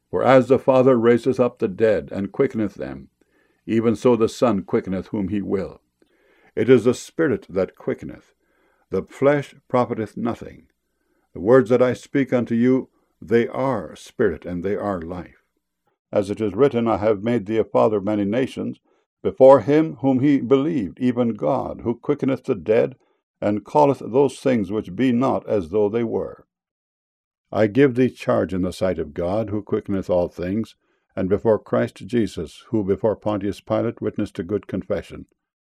For as the Father raiseth up the dead, and quickeneth them, even so the Son quickeneth whom he will. It is the Spirit that quickeneth. The flesh profiteth nothing. The words that I speak unto you, they are spirit, and they are life. As it is written, I have made thee a father of many nations, before him whom he believed, even God, who quickeneth the dead, and calleth those things which be not as though they were. I give thee charge in the sight of God, who quickeneth all things, and before Christ Jesus, who before Pontius Pilate witnessed a good confession,